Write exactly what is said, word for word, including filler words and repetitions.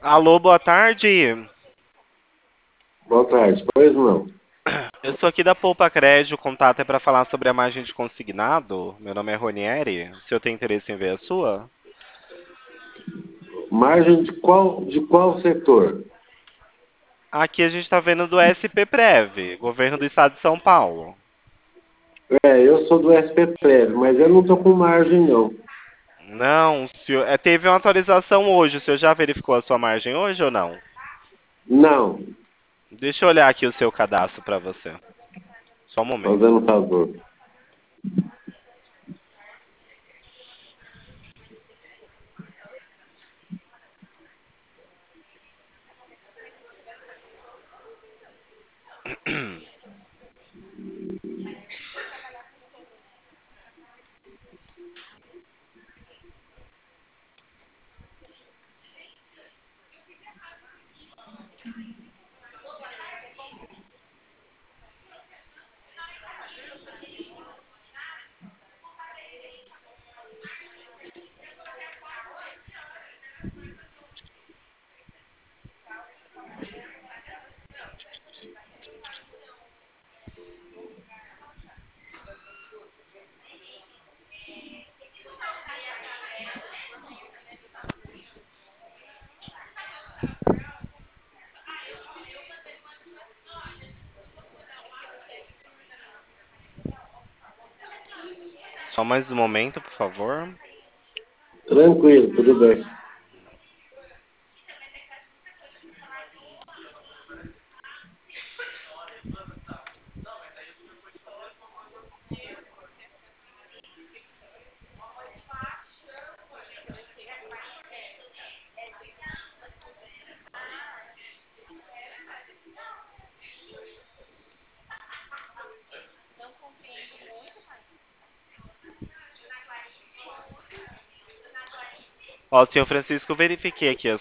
Alô, boa tarde. Boa tarde. Pois não. Eu sou aqui da Poupa Crédito, o contato é para falar sobre a margem de consignado. Meu nome é Ronieri. O senhor tem interesse em ver a sua? Margem de qual, de qual setor? Aqui a gente está vendo do S P Prev, governo do estado de São Paulo. É, eu sou do S P Prev, mas eu não estou com margem, não. Não, o senhor, é, teve uma atualização hoje. O senhor já verificou a sua margem hoje ou não? Não, Deixa eu olhar aqui o seu cadastro para você. Só um momento. fazendo favor. Só mais um momento, por favor. Tranquilo, tudo bem. Ó, senhor Francisco, eu verifiquei aqui a